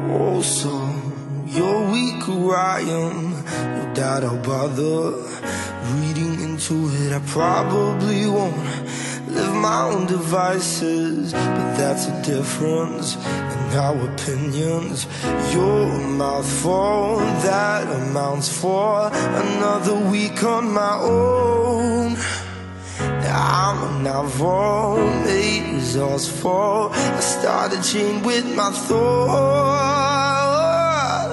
Oh, so you're weak who I am. No doubt I'll bother reading into it. I probably won't live my own devices, but that's a difference in our opinions. Your mouthful, that amounts for another week on my own. I'm a novel made resourceful. I started chained with my thought.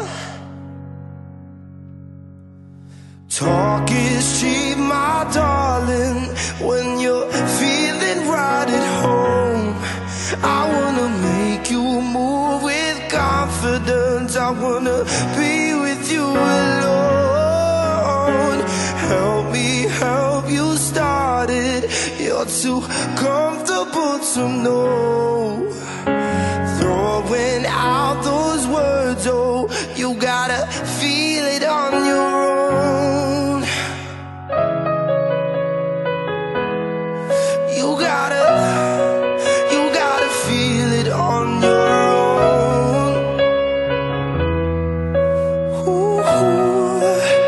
Talk is cheap, my darling, when you're feeling right at home. I wanna make you move with confidence. I wanna be with you alone. Help me help you start it. You're too comfortable to know. Throwing out those words, oh, you gotta feel it on your own. You gotta feel it on your own. Ooh.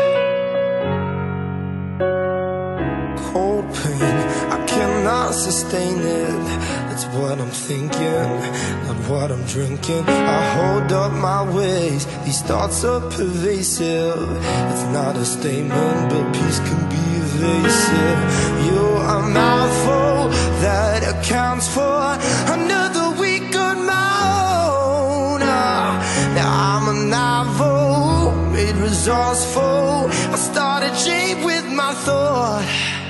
Cold pain, I cannot sustain it. That's what I'm thinking, not what I'm drinking. I hold up my ways, these thoughts are pervasive. It's not a statement, but peace can be evasive. You're a mouthful that accounts for another week on my own. Now I'm a novel made resourceful. I started chained with my thought.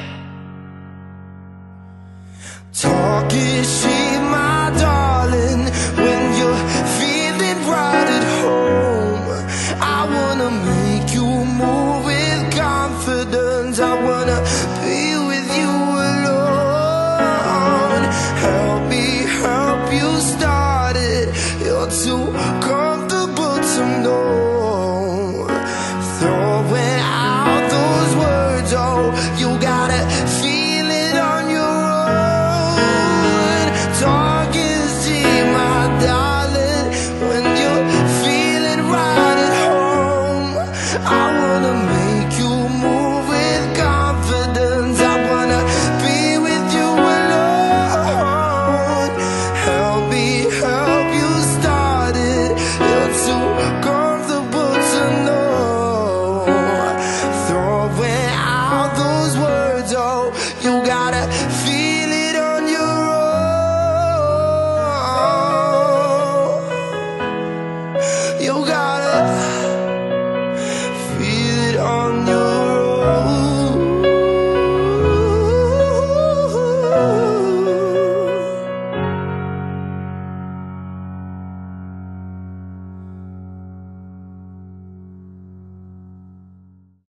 Talk is cheap, my darling, when you're feeling right at home. I wanna make you move with confidence. I wanna be with you alone. Help me help you start it. You're too comfortable to know. Throwing out those words, oh, you gotta feel it on your own. Talk is cheap, my darling, when you're feeling right at home. I wanna make you move with confidence. I wanna be with you alone. Help me help you start it. You're too comfortable to know. Throwing out those words, oh, you gotta feel it on your own. You gotta